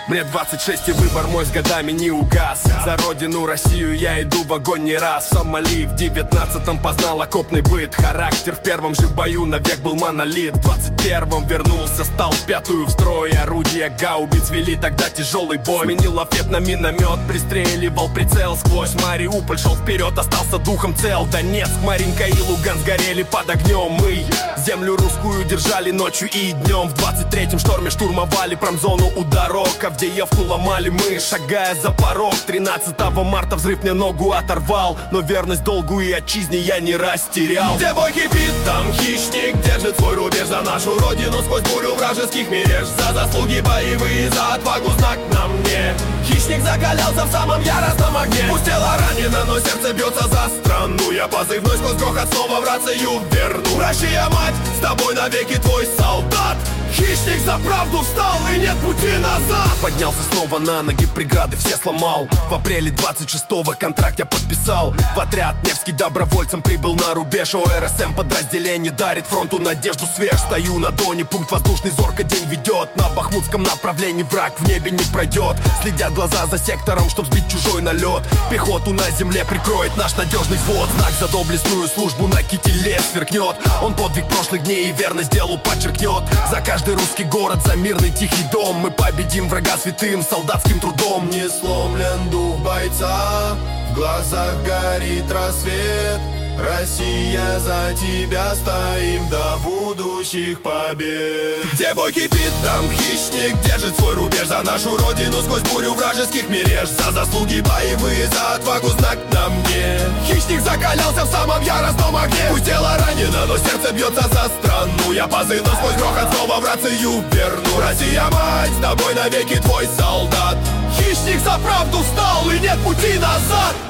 Мне 26 и выбор мой с годами не угас. За родину Россию я иду в огонь не раз. В Сомали в 19-м познал окопный быт. Характер в первом же бою навек был монолит. В 21-м вернулся, стал пятую в строй. Орудия гаубиц вели тогда тяжелый бой. Сменил лафет на миномет, пристреливал прицел. Сквозь Мариуполь шел вперед, остался духом цел. Донецк, Маринка и Луганск горели под огнем. Мы землю русскую держали ночью и днем. В 23-м шторме штурмовали промзону у дорог. Авдеевку ломали мы, шагая за порог. 13 марта взрыв мне ногу оторвал, но верность долгу и отчизне я не растерял. Где бой кипит, там хищник держит свой рубеж. За нашу родину сквозь бурю вражеских мереж. За заслуги боевые, за отвагу знак на мне. Хищник закалялся в самом яростном огне. Пусть тело ранено, но сердце бьется за страну. Я позывной сквозь грохот снова в рацию верну. Россия, мать, с тобой навеки твой солдат. Хищник за правду встал, и нет пути назад. Поднялся снова на ноги, преграды все сломал. В апреле 26-го контракт я подписал. В отряд Невский добровольцем прибыл на рубеж. ОРСМ подразделение дарит фронту надежду свеж. Стою на Доне, пункт воздушный зорко день ведет. На бахмутском направлении враг в небе не пройдет. Следят глаза за сектором, чтоб сбить чужой налет. Пехоту на земле прикроет наш надежный взвод. Знак за доблестную службу на кителе сверкнет. Он подвиг прошлых дней и верность делу подчеркнет. За каждый русский город, за мирный тихий дом. Мы победим врага святым солдатским трудом. Не сломлен дух бойца, в глазах горит рассвет. Россия, за тебя стоим до будущих побед. Где бой кипит, там хищник держит свой рубеж. За нашу родину сквозь бурю вражеских мереж. За заслуги боевые, за отвагу знак на мне. Хищник закалялся в самом яростном огне. Пусть тело ранено, но сердце бьется за страну. Я позывной сквозь грохот снова в рацию верну. Россия, мать, с тобой навеки твой солдат. Хищник за правду встал, и нет пути назад.